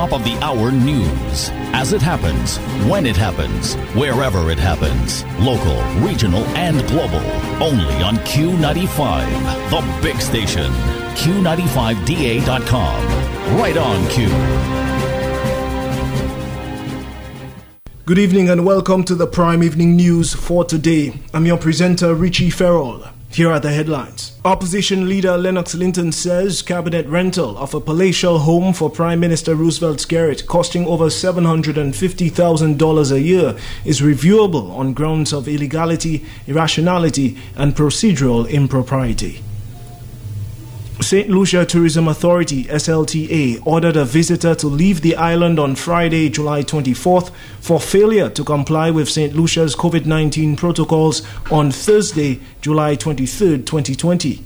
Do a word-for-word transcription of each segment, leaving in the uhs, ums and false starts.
top of the hour news. As it happens, when it happens, wherever it happens. Local, regional, and global. Only on Q ninety-five, the big station. Q ninety-five D A dot com. Right on Q. Good evening and welcome to the Prime Evening News for today. I'm your presenter, Richie Farrell. Here are the headlines. Opposition leader Lennox Linton says cabinet rental of a palatial home for Prime Minister Roosevelt Skerrit costing over seven hundred fifty thousand dollars a year is reviewable on grounds of illegality, irrationality, and procedural impropriety. Saint Lucia Tourism Authority, S L T A, ordered a visitor to leave the island on Friday, July twenty-fourth, for failure to comply with Saint Lucia's COVID nineteen protocols on Thursday, July twenty-third, twenty twenty.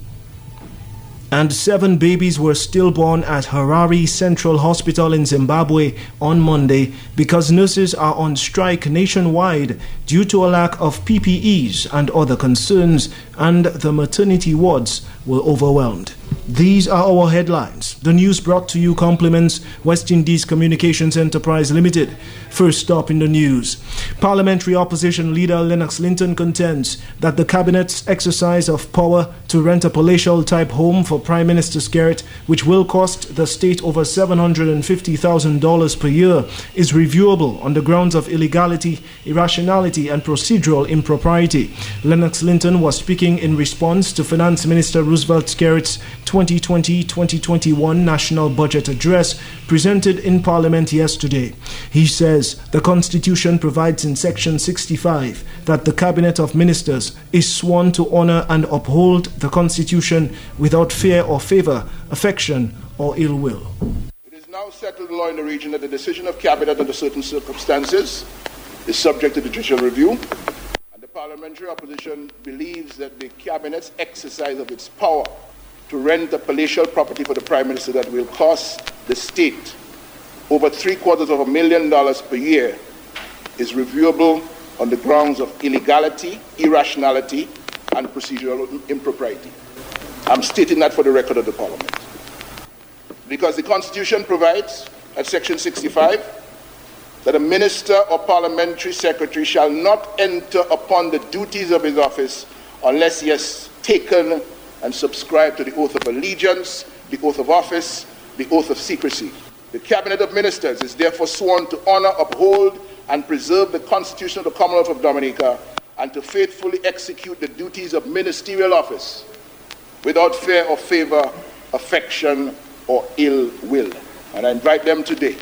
And seven babies were stillborn at Harare Central Hospital in Zimbabwe on Monday because nurses are on strike nationwide due to a lack of P P Es and other concerns, and the maternity wards were overwhelmed. These are our headlines. The news brought to you compliments West Indies Communications Enterprise Limited. First up in the news. Parliamentary opposition leader Lennox Linton contends that the cabinet's exercise of power to rent a palatial-type home for Prime Minister Skerrit, which will cost the state over seven hundred fifty thousand dollars per year, is reviewable on the grounds of illegality, irrationality, and procedural impropriety. Lennox Linton was speaking in response to Finance Minister Roosevelt Skerrit's twenty twenty to twenty twenty-one National Budget Address presented in Parliament yesterday. He says the Constitution provides in Section sixty-five that the Cabinet of Ministers is sworn to honor and uphold the Constitution without fear or favor, affection, or ill will. It is now settled law in the region that the decision of Cabinet under certain circumstances is subject to judicial review, and the parliamentary opposition believes that the Cabinet's exercise of its power to rent a palatial property for the Prime Minister that will cost the state over three quarters of a million dollars per year is reviewable on the grounds of illegality, irrationality, and procedural impropriety. I'm stating that for the record of the Parliament. Because the Constitution provides at Section sixty-five that a minister or parliamentary secretary shall not enter upon the duties of his office unless he has taken and subscribe to the oath of allegiance, the oath of office, the oath of secrecy. The Cabinet of Ministers is therefore sworn to honor, uphold, and preserve the Constitution of the Commonwealth of Dominica and to faithfully execute the duties of ministerial office without fear or favor, affection, or ill will. And I invite them today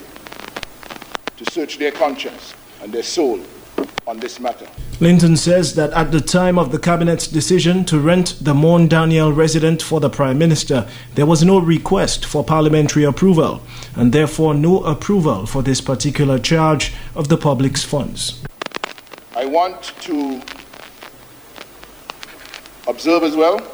to search their conscience and their soul on this matter. Linton says that at the time of the Cabinet's decision to rent the Morne Daniel residence for the Prime Minister, there was no request for parliamentary approval, and therefore no approval for this particular charge of the public's funds. I want to observe as well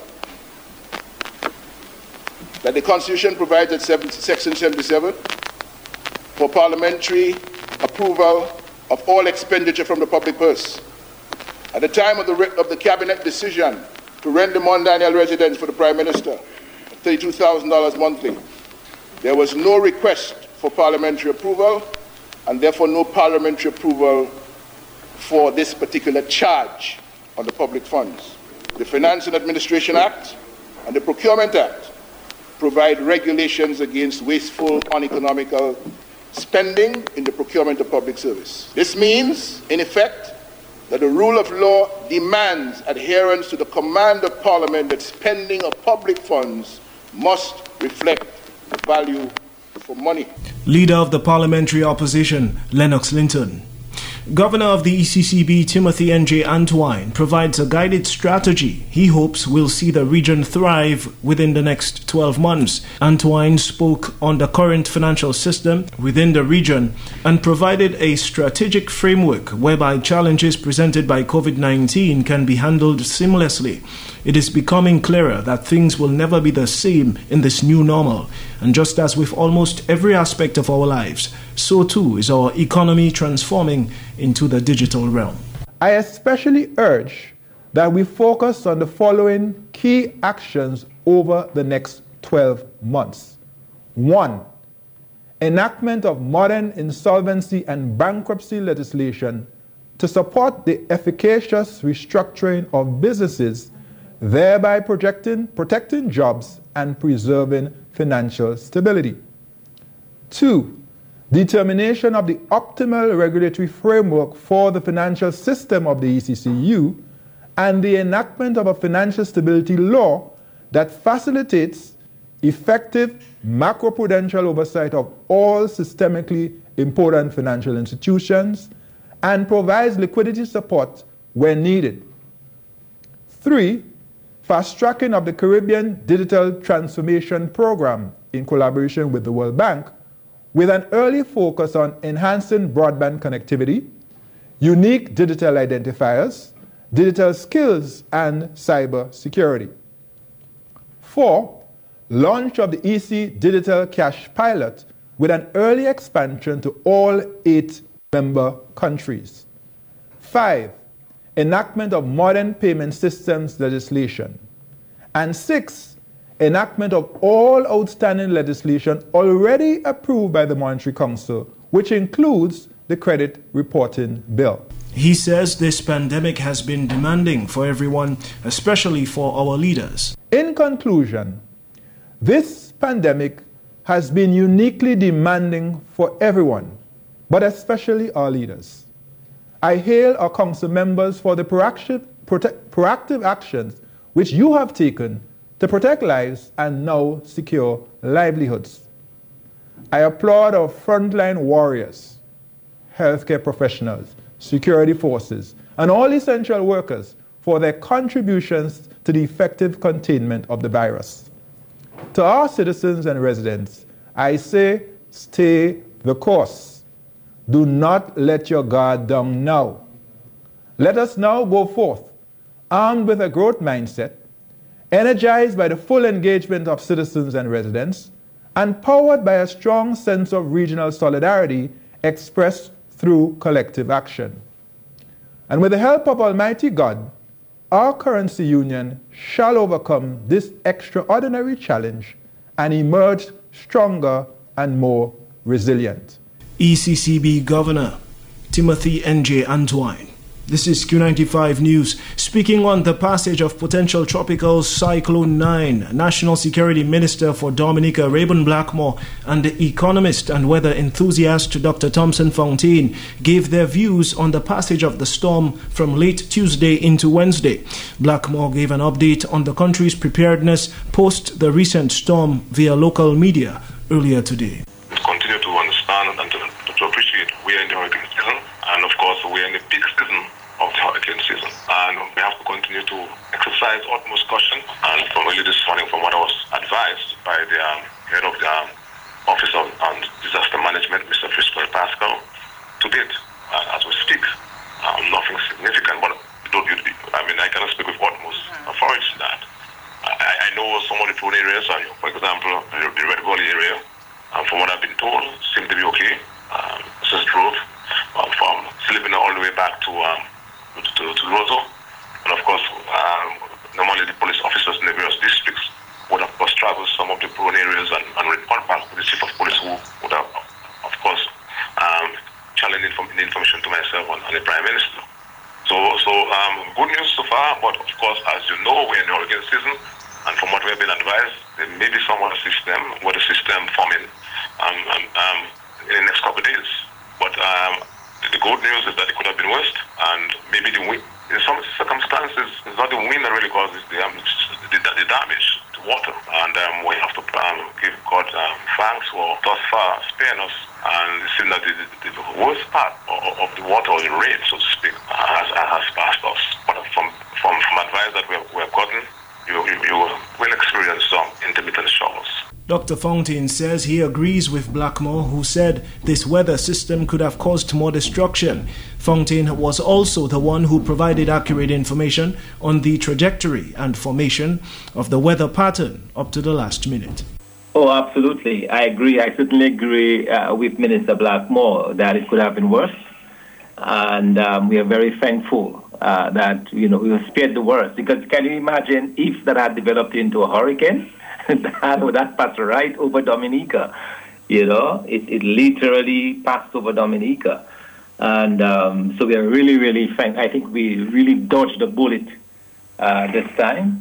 that the Constitution provides at Section seventy-seven for parliamentary approval of all expenditure from the public purse. At the time of the, of the Cabinet decision to rent the Morne Daniel residence for the Prime Minister, thirty-two thousand dollars monthly, there was no request for parliamentary approval, and therefore no parliamentary approval for this particular charge on the public funds. The Finance and Administration Act and the Procurement Act provide regulations against wasteful, uneconomical spending in the procurement of public service. This means, in effect, that the rule of law demands adherence to the command of Parliament that spending of public funds must reflect the value for money. Leader of the Parliamentary Opposition, Lennox Linton. Governor of the E C C B, Timothy N J Antwine, provides a guided strategy he hopes will see the region thrive within the next twelve months. Antwine spoke on the current financial system within the region and provided a strategic framework whereby challenges presented by COVID nineteen can be handled seamlessly. It is becoming clearer that things will never be the same in this new normal, and just as with almost every aspect of our lives, so too is our economy transforming into the digital realm. I especially urge that we focus on the following key actions over the next twelve months. One, enactment of modern insolvency and bankruptcy legislation to support the efficacious restructuring of businesses, thereby projecting, protecting jobs and preserving financial stability. Two, determination of the optimal regulatory framework for the financial system of the E C C U and the enactment of a financial stability law that facilitates effective macroprudential oversight of all systemically important financial institutions and provides liquidity support when needed. Three, fast-tracking of the Caribbean Digital Transformation Program in collaboration with the World Bank, with an early focus on enhancing broadband connectivity, unique digital identifiers, digital skills, and cyber security. Four, launch of the E C Digital Cash Pilot with an early expansion to all eight member countries. Five, enactment of modern payment systems legislation. And six, enactment of all outstanding legislation already approved by the Monetary Council, which includes the credit reporting bill. He says this pandemic has been demanding for everyone, especially for our leaders. In conclusion, this pandemic has been uniquely demanding for everyone, but especially our leaders. I hail our council members for the proactive, protect, proactive actions which you have taken to protect lives and now secure livelihoods. I applaud our frontline warriors, healthcare professionals, security forces, and all essential workers for their contributions to the effective containment of the virus. To our citizens and residents, I say, stay the course. Do not let your guard down now. Let us now go forth, armed with a growth mindset, energized by the full engagement of citizens and residents, and powered by a strong sense of regional solidarity expressed through collective action. And with the help of Almighty God, our currency union shall overcome this extraordinary challenge and emerge stronger and more resilient. E C C B Governor Timothy N J Antwine. This is Q ninety-five News. Speaking on the passage of potential tropical cyclone nine, National Security Minister for Dominica Rayburn Blackmore and the economist and weather enthusiast Doctor Thompson Fontaine gave their views on the passage of the storm from late Tuesday into Wednesday. Blackmore gave an update on the country's preparedness post the recent storm via local media earlier today. Continue to understand and to, to appreciate we are in the hurricane season, and of course we are in the peak season of the hurricane season, and we have to continue to exercise utmost caution. And from early this morning, from what I was advised by the um, head of the um, Office of um, Disaster Management, Mister Frisco Pascal, to date, uh, as we speak, um, nothing significant. But don't you, I mean, I cannot speak with utmost authority to that. I, I know some of the prone areas, uh, for example, the, the Red Valley area, um, from what I've been told, seem to be okay. Um, Missus Drove, um, from Slippery all the way back to um, to, to, to Roseau. And of course, um, normally the police officers in the various districts would of course travel some of the prone areas and, and report back to the chief of police, who would have, of course, um, challenged the information to myself and, and the Prime Minister. So, so um, good news so far, but of course, as you know, we're in the hurricane season, and from what we have been advised, there may be some other system, what the system forming um, um, um, in the next couple of days. But um, the good news is that it could have been worse, and maybe the wind, in some circumstances, it's not the wind that really causes the, um, the, the damage to water. And um, we have to um, give God um, thanks for thus far sparing us. And it seems that the, the, the worst part of, of the water, or the rain, so to speak, has, has passed us. But from, from, from advice that we have, we have gotten, you, you, you will experience some intermittent showers. Doctor Fontaine says he agrees with Blackmore, who said this weather system could have caused more destruction. Fontaine was also the one who provided accurate information on the trajectory and formation of the weather pattern up to the last minute. Oh, absolutely. I agree. I certainly agree uh, with Minister Blackmore that it could have been worse. And um, we are very thankful uh, that, you know, we were spared the worst. Because can you imagine if that had developed into a hurricane? that would have passed right over Dominica. You know, it, it literally passed over Dominica. And um, so we are really, really thank. I think we really dodged the bullet uh, this time.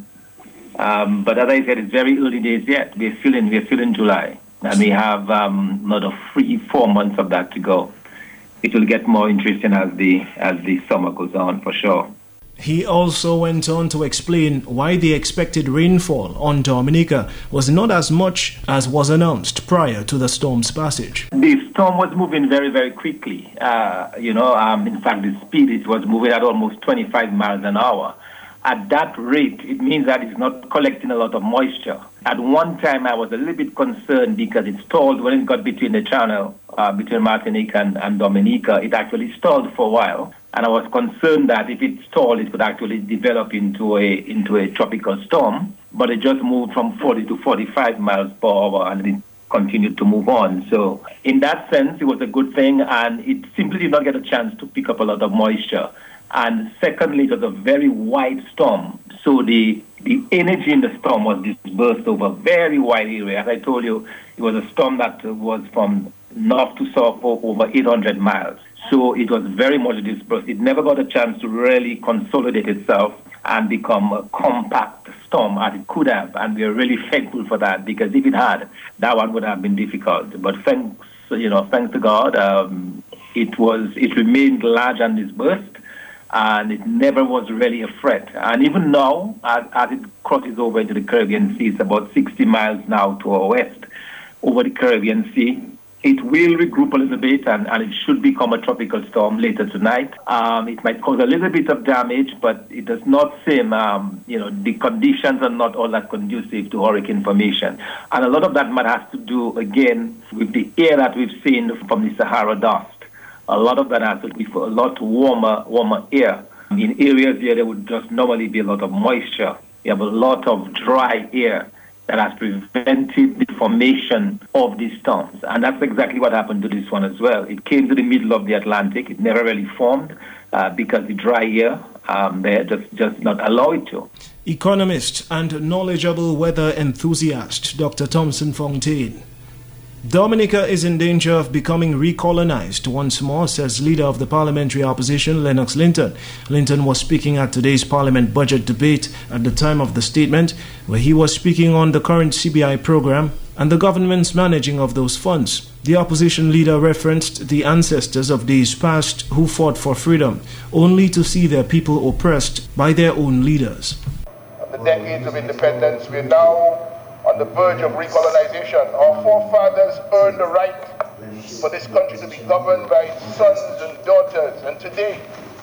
Um, but as I said, it's very early days yet. We're still in, we're still in July. And we have um, another three, four months of that to go. It will get more interesting as the as the summer goes on, for sure. He also went on to explain why the expected rainfall on Dominica was not as much as was announced prior to the storm's passage. The storm was moving very, very quickly. Uh, you know, um, in fact, the speed, it was moving at almost twenty-five miles an hour. At that rate, it means that it's not collecting a lot of moisture. At one time, I was a little bit concerned because it stalled when it got between the channel, uh, between Martinique and, and Dominica. It actually stalled for a while. And I was concerned that if it stalled, it could actually develop into a into a tropical storm. But it just moved from forty to forty-five miles per hour, and it continued to move on. So in that sense, it was a good thing, and it simply did not get a chance to pick up a lot of moisture. And secondly, it was a very wide storm. So the the energy in the storm was dispersed over a very wide area. As I told you, it was a storm that was from north to south for over eight hundred miles. So it was very much dispersed. It never got a chance to really consolidate itself and become a compact storm as it could have. And we are really thankful for that, because if it had, that one would have been difficult. But thanks, you know, thanks to God, um, it was it remained large and dispersed, and it never was really a threat. And even now, as, as it crosses over into the Caribbean Sea, it's about sixty miles now to our west over the Caribbean Sea. It will regroup a little bit, and, and it should become a tropical storm later tonight. Um, it might cause a little bit of damage, but it does not seem, um, you know, the conditions are not all that conducive to hurricane formation. And a lot of that might have to do, again, with the air that we've seen from the Sahara dust. A lot of that has to do with a lot warmer, warmer air. In areas where there would just normally be a lot of moisture, you have a lot of dry air that has prevented the formation of these storms. And that's exactly what happened to this one as well. It came to the middle of the Atlantic. It never really formed uh, because the dry air um, there just, just not allow it to. Economist and knowledgeable weather enthusiast Doctor Thompson Fontaine. Dominica is in danger of becoming recolonized once more, says leader of the parliamentary opposition, Lennox Linton. Linton was speaking at today's parliament budget debate at the time of the statement, where he was speaking on the current C B I program and the government's managing of those funds. The opposition leader referenced the ancestors of days past who fought for freedom, only to see their people oppressed by their own leaders. The decades of independence, we're now on the verge of recolonization. Our forefathers earned the right for this country to be governed by sons and daughters. And today,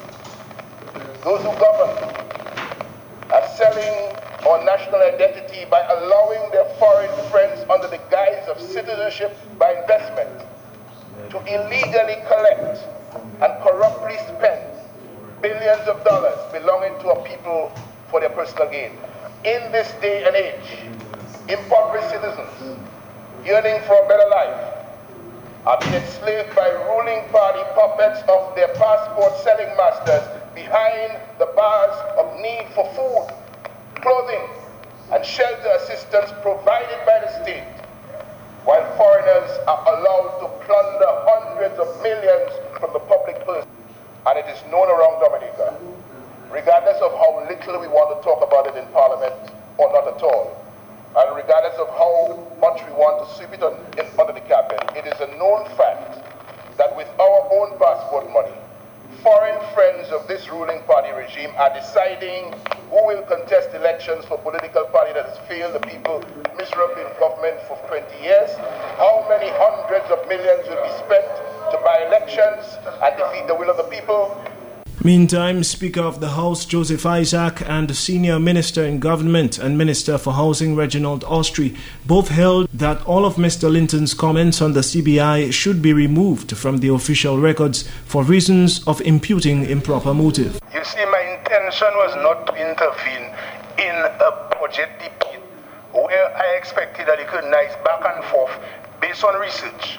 those who govern are selling our national identity by allowing their foreign friends under the guise of citizenship by investment to illegally collect and corruptly spend billions of dollars belonging to a people for their personal gain. In this day and age, impoverished citizens yearning for a better life are being enslaved by ruling party puppets of their passport selling masters behind the bars of need for food, clothing, and shelter assistance provided by the state, while foreigners are allowed to plunder hundreds of millions from the public purse. And it is known around Dominica, regardless of how little we want to talk about it in Parliament or not at all. And regardless of how much we want to sweep it on, in, under the carpet, it is a known fact that with our own passport money, foreign friends of this ruling party regime are deciding who will contest elections for political party that has failed the people miserably in government for twenty years, how many hundreds of millions will be spent to buy elections and defeat the will of the people. Meantime, Speaker of the House Joseph Isaac and Senior Minister in Government and Minister for Housing Reginald Austrie both held that all of Mister Linton's comments on the C B I should be removed from the official records for reasons of imputing improper motive. You see, my intention was not to intervene in a budget debate where I expected a little nice back and forth based on research.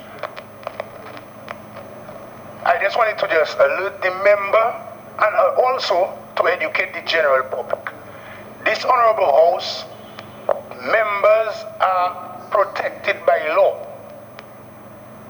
I just wanted to just alert the member and also to educate the general public. This Honorable House, members are protected by law.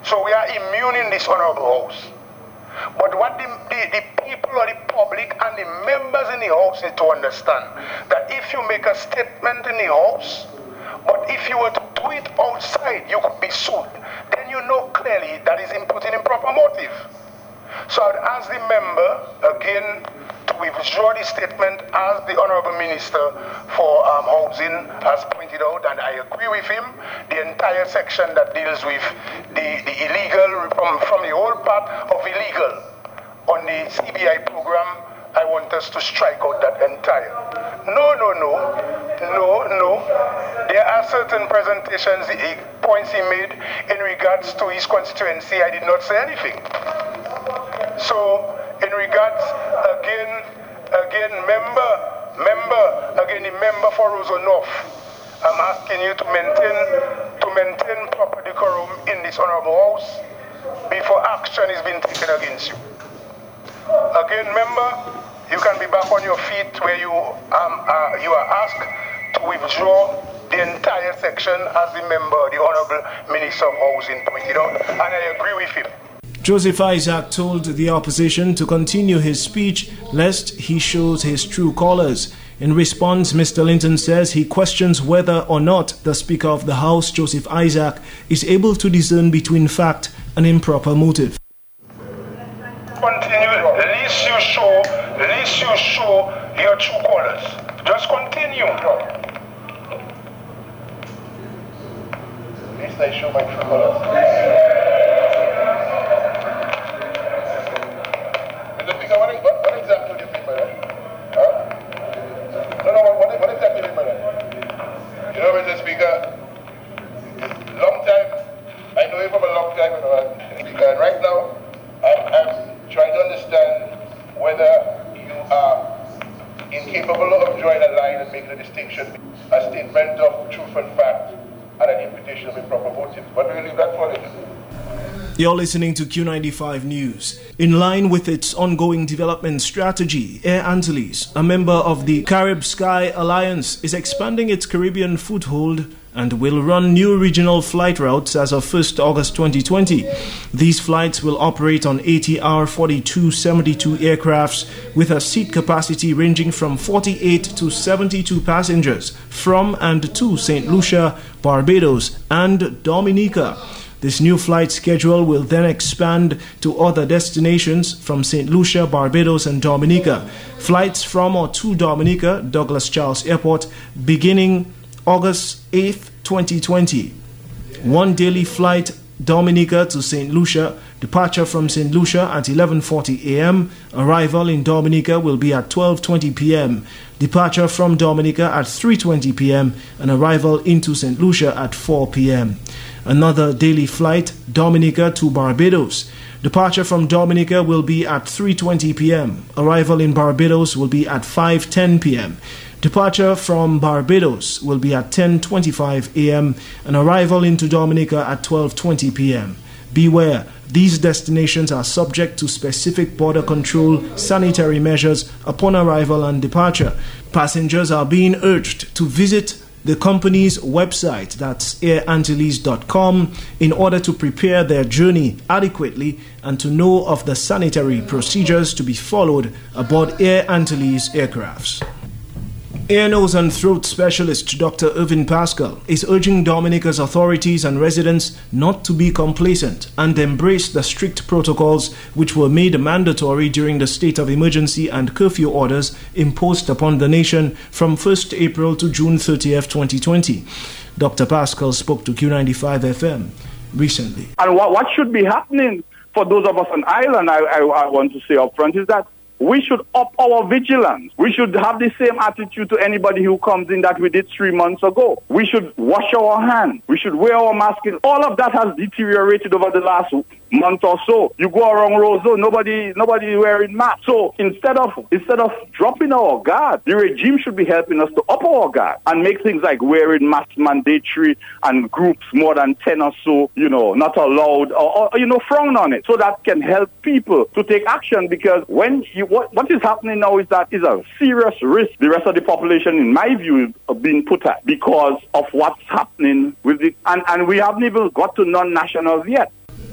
So we are immune in this honorable house. But what the, the, the people or the public and the members in the house need to understand, that if you make a statement in the house, but if you were to do it outside, you could be sued. Then you know clearly that is inputting improper motive. So I'd ask the member, again, to withdraw the statement as the Honorable Minister for um, Housing has pointed out, and I agree with him, the entire section that deals with the, the illegal, from, from the whole part of illegal on the C B I program, I want us to strike out that entire. No, no, no, no, no. There are certain presentations, the points he made in regards to his constituency. I did not say anything. So, in regards, again, again, member, member, again, the member for Roseau North, I'm asking you to maintain, to maintain proper decorum in this honorable house before action is being taken against you. Again, member, you can be back on your feet where you, um, uh, you are asked to withdraw the entire section as the member, the Honorable Minister of Housing pointed out, and I agree with him. Joseph Isaac told the opposition to continue his speech lest he shows his true colours. In response, Mister Linton says he questions whether or not the Speaker of the House, Joseph Isaac, is able to discern between fact and improper motive. Continue, at least you show, at least you show your true colours. Just continue. At least I show my true colours. What, what exactly do you mean by that? Huh? No, no, what, what exactly do you mean by that? You know, Mister Speaker, long time, I know you from a long time, Mister Speaker, and right now, I'm, I'm trying to understand whether you are incapable of drawing a line and making a distinction, a statement of truth and fact, and an imputation of improper motive. What do you leave that for? You're listening to Q ninety-five News. In line with its ongoing development strategy, Air Antilles, a member of the Carib Sky Alliance, is expanding its Caribbean foothold and will run new regional flight routes as of first August twenty twenty. These flights will operate on A T R forty-two seventy-two aircrafts with a seat capacity ranging from forty-eight to seventy-two passengers from and to Saint Lucia, Barbados, and Dominica. This new flight schedule will then expand to other destinations from Saint Lucia, Barbados, and Dominica. Flights from or to Dominica, Douglas Charles Airport, beginning August eighth, twenty twenty. One daily flight, Dominica to Saint Lucia. Departure from Saint Lucia at eleven forty a m Arrival in Dominica will be at twelve twenty p m Departure from Dominica at three twenty p m and arrival into Saint Lucia at four p m Another daily flight, Dominica to Barbados. Departure from Dominica will be at three twenty p m Arrival in Barbados will be at five ten p m Departure from Barbados will be at ten twenty-five a m and arrival into Dominica at twelve twenty p m Beware, these destinations are subject to specific border control sanitary measures upon arrival and departure. Passengers are being urged to visit the company's website, that's air antilles dot com, in order to prepare their journey adequately and to know of the sanitary procedures to be followed aboard Air Antilles aircrafts. Ear, nose and throat specialist Doctor Irvin Pascal is urging Dominica's authorities and residents not to be complacent and embrace the strict protocols which were made mandatory during the state of emergency and curfew orders imposed upon the nation from first April to June thirtieth, twenty twenty. Doctor Pascal spoke to Q ninety-five F M recently. And what, what should be happening for those of us on island, I, I, I want to say up front, is that we should up our vigilance. We should have the same attitude to anybody who comes in that we did three months ago. We should wash our hands. We should wear our masks. All of that has deteriorated over the last month or so. You go around Roseau, nobody nobody wearing masks. So instead of instead of dropping our guard, the regime should be helping us to up our guard and make things like wearing masks mandatory and groups more than ten or so, you know, not allowed or, or you know, frown on it. So that can help people to take action, because when you What, what is happening now is that is a serious risk the rest of the population, in my view, are being put at because of what's happening with the, and, and we haven't even got to non-nationals yet.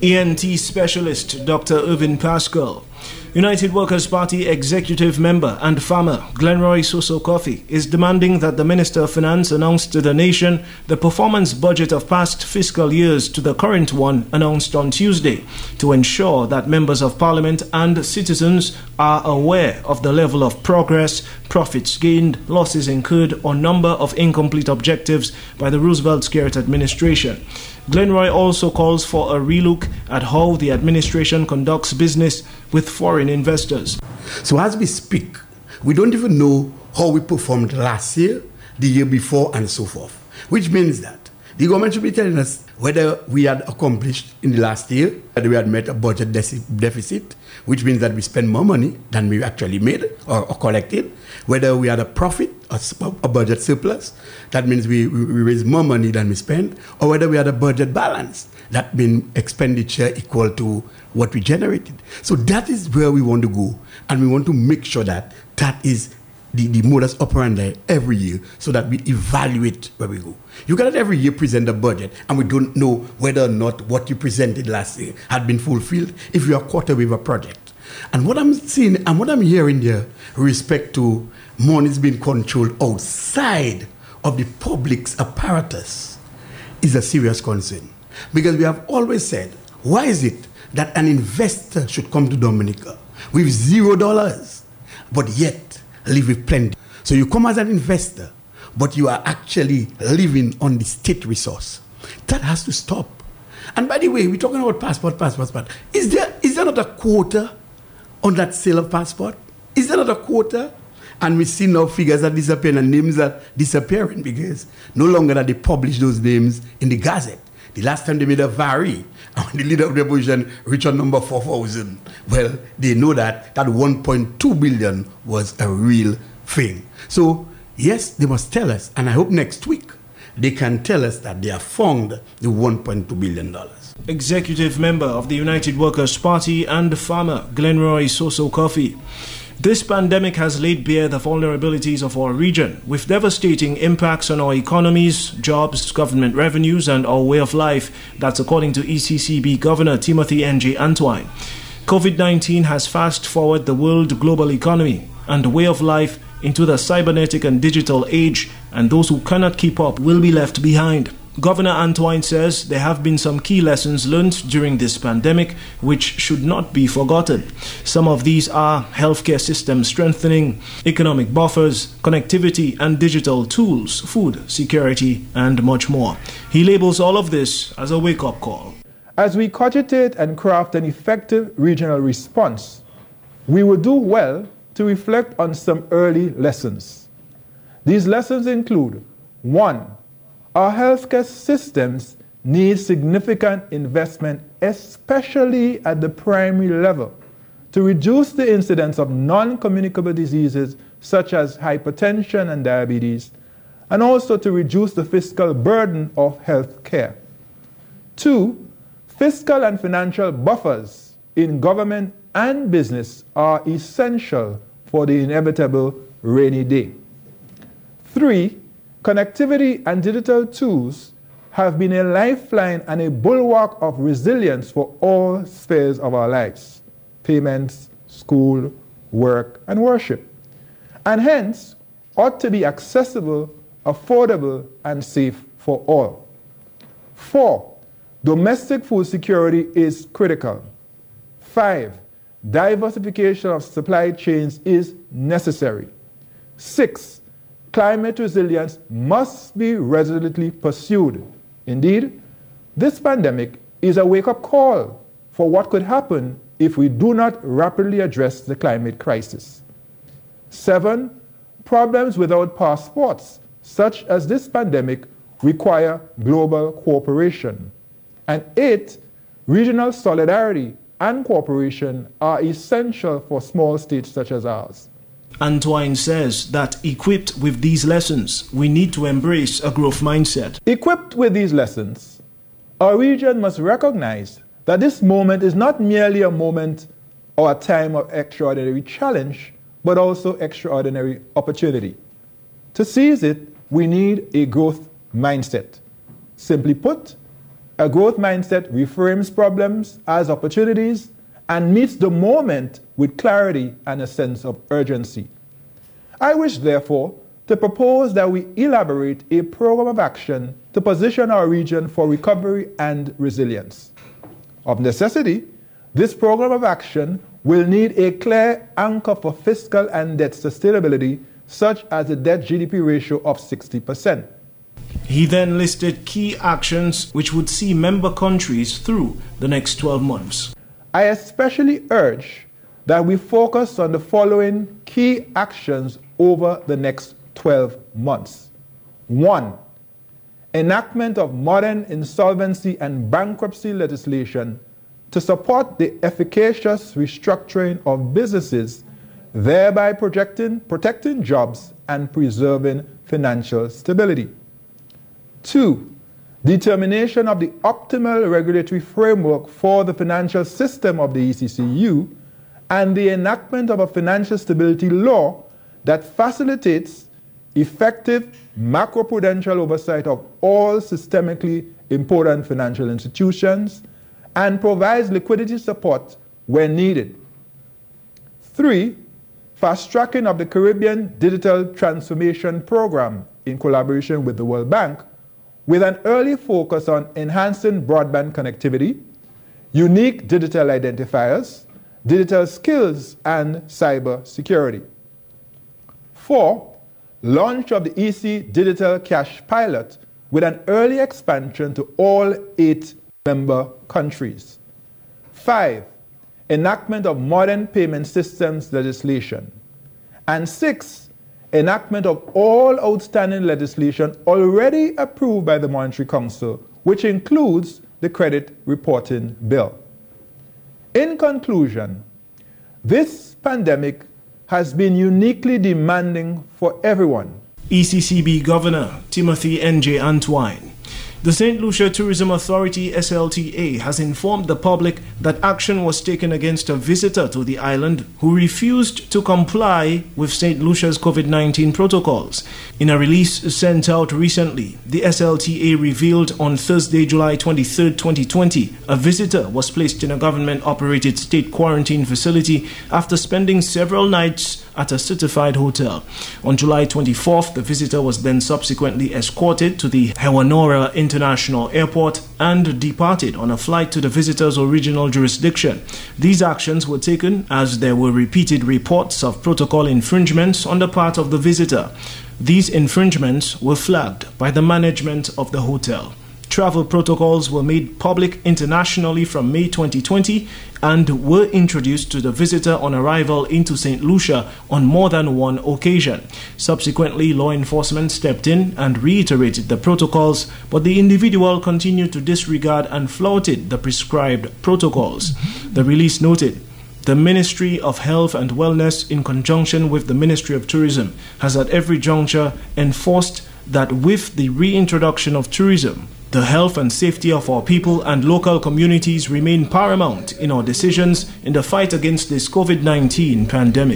E N T specialist Doctor Irvin Pascal. United Workers' Party executive member and farmer Glenroy Soso Coffey is demanding that the Minister of Finance announce to the nation the performance budget of past fiscal years to the current one announced on Tuesday to ensure that members of Parliament and citizens are aware of the level of progress, profits gained, losses incurred, or number of incomplete objectives by the Roosevelt-Skerrit administration. Glenroy also calls for a relook at how the administration conducts business with foreign investors. So as we speak, we don't even know how we performed last year, the year before, and so forth. Which means that the government should be telling us whether we had accomplished in the last year, whether we had met a budget deficit, which means that we spend more money than we actually made or, or collected, whether we had a profit, or a budget surplus, that means we, we, we raise more money than we spend, or whether we had a budget balance, that means expenditure equal to what we generated. So that is where we want to go, and we want to make sure that that is the, the modus operandi every year so that we evaluate where we go. You cannot every year present a budget and we don't know whether or not what you presented last year had been fulfilled if you are quarter with a project. And what I'm seeing and what I'm hearing there with respect to money is being controlled outside of the public's apparatus is a serious concern. Because we have always said, why is it that an investor should come to Dominica with zero dollars, but yet live with plenty? So you come as an investor, but you are actually living on the state resource. That has to stop. And by the way, we're talking about passport, passport, passport. Is there, is there not a quota on that sale of passport? Is there not a quota? And we see now figures are disappearing and names are disappearing because no longer that they publish those names in the Gazette. The last time they made a vary, and when the leader of the opposition reached on number four thousand, well, they know that that one point two billion was a real thing. So, yes, they must tell us, and I hope next week they can tell us that they have found the one point two billion dollars. Executive member of the United Workers' Party and farmer Glenroy Soso Coffey. This pandemic has laid bare the vulnerabilities of our region, with devastating impacts on our economies, jobs, government revenues, and our way of life. That's according to E C C B Governor Timothy N J Antwine. COVID nineteen has fast-forwarded the world global economy and way of life into the cybernetic and digital age, and those who cannot keep up will be left behind. Governor Antwine says there have been some key lessons learned during this pandemic which should not be forgotten. Some of these are healthcare system strengthening, economic buffers, connectivity and digital tools, food security, and much more. He labels all of this as a wake-up call. As we cogitate and craft an effective regional response, we would do well to reflect on some early lessons. These lessons include: one, our healthcare systems need significant investment, especially at the primary level, to reduce the incidence of non-communicable diseases such as hypertension and diabetes, and also to reduce the fiscal burden of health care. Two, fiscal and financial buffers in government and business are essential for the inevitable rainy day. Three, connectivity and digital tools have been a lifeline and a bulwark of resilience for all spheres of our lives: payments, school, work, and worship, and hence ought to be accessible, affordable, and safe for all. Four, domestic food security is critical. Five, diversification of supply chains is necessary. Six, climate resilience must be resolutely pursued. Indeed, this pandemic is a wake-up call for what could happen if we do not rapidly address the climate crisis. Seven, problems without passports, such as this pandemic, require global cooperation. And eight, regional solidarity and cooperation are essential for small states such as ours. Antwine says that equipped with these lessons, we need to embrace a growth mindset. Equipped with these lessons, our region must recognize that this moment is not merely a moment or a time of extraordinary challenge, but also extraordinary opportunity. To seize it, we need a growth mindset. Simply put, A growth mindset reframes problems as opportunities and meets the moment with clarity and a sense of urgency. I wish, therefore, to propose that we elaborate a program of action to position our region for recovery and resilience. Of necessity, this program of action will need a clear anchor for fiscal and debt sustainability, such as a debt-G D P ratio of sixty percent. He then listed key actions which would see member countries through the next twelve months. I especially urge that we focus on the following key actions over the next twelve months. One, enactment of modern insolvency and bankruptcy legislation to support the efficacious restructuring of businesses, thereby projecting, protecting jobs and preserving financial stability. Two, determination of the optimal regulatory framework for the financial system of the E C C U and the enactment of a financial stability law that facilitates effective macroprudential oversight of all systemically important financial institutions and provides liquidity support when needed. Three, fast-tracking of the Caribbean Digital Transformation Program in collaboration with the World Bank, with an early focus on enhancing broadband connectivity, unique digital identifiers, digital skills, and cyber security. Four, launch of the E C Digital Cash Pilot with an early expansion to all eight member countries. Five, enactment of modern payment systems legislation. And six, enactment of all outstanding legislation already approved by the Monetary Council, which includes the Credit Reporting Bill. In conclusion, this pandemic has been uniquely demanding for everyone. E C C B Governor Timothy N J Antwine. The Saint Lucia Tourism Authority S L T A has informed the public that action was taken against a visitor to the island who refused to comply with Saint Lucia's COVID nineteen protocols. In a release sent out recently, the S L T A revealed on Thursday, July twenty-third, twenty twenty, a visitor was placed in a government-operated state quarantine facility after spending several nights at a certified hotel. On July twenty-fourth, the visitor was then subsequently escorted to the Hewanora International Airport and departed on a flight to the visitor's original jurisdiction. These actions were taken as there were repeated reports of protocol infringements on the part of the visitor. These infringements were flagged by the management of the hotel. Travel protocols were made public internationally from May twenty twenty and were introduced to the visitor on arrival into Saint Lucia on more than one occasion. Subsequently, law enforcement stepped in and reiterated the protocols, but the individual continued to disregard and flouted the prescribed protocols. The release noted, the Ministry of Health and Wellness, in conjunction with the Ministry of Tourism, has at every juncture enforced that with the reintroduction of tourism, the health and safety of our people and local communities remain paramount in our decisions in the fight against this COVID nineteen pandemic.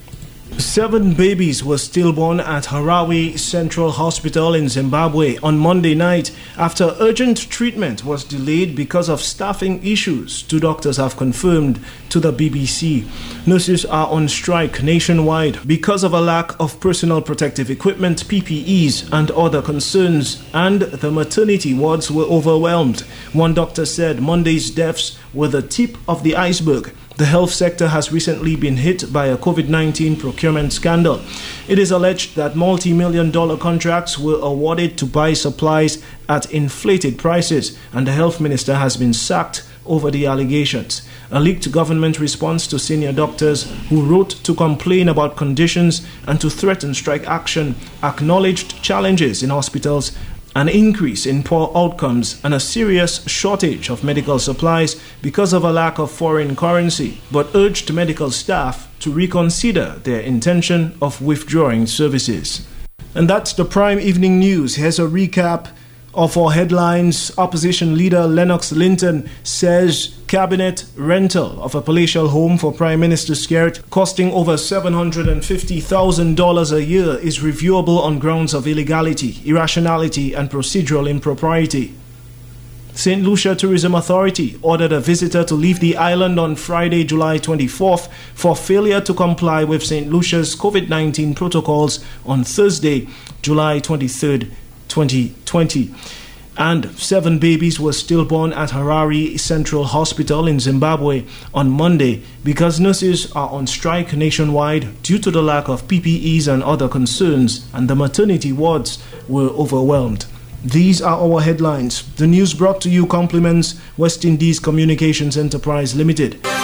Seven babies were stillborn at Harawe Central Hospital in Zimbabwe on Monday night after urgent treatment was delayed because of staffing issues, two doctors have confirmed to the B B C. Nurses are on strike nationwide because of a lack of personal protective equipment, P P Es, and other concerns, and the maternity wards were overwhelmed. One doctor said Monday's deaths were the tip of the iceberg. The health sector has recently been hit by a COVID nineteen procurement scandal. It is alleged that multi-million dollar contracts were awarded to buy supplies at inflated prices, and the health minister has been sacked over the allegations. A leaked government response to senior doctors who wrote to complain about conditions and to threaten strike action acknowledged challenges in hospitals, an increase in poor outcomes, and a serious shortage of medical supplies because of a lack of foreign currency, but urged medical staff to reconsider their intention of withdrawing services. And that's the Prime Evening News. Here's a recap of our headlines. Opposition leader Lennox Linton says cabinet rental of a palatial home for Prime Minister Skerrit costing over seven hundred fifty thousand dollars a year is reviewable on grounds of illegality, irrationality and procedural impropriety. Saint Lucia Tourism Authority ordered a visitor to leave the island on Friday, July twenty-fourth for failure to comply with Saint Lucia's COVID nineteen protocols on Thursday, July twenty-third, twenty twenty. And seven babies were stillborn at Harare Central Hospital in Zimbabwe on Monday because nurses are on strike nationwide due to the lack of P P Es and other concerns, and the maternity wards were overwhelmed. These are our headlines. The news brought to you compliments West Indies Communications Enterprise Limited.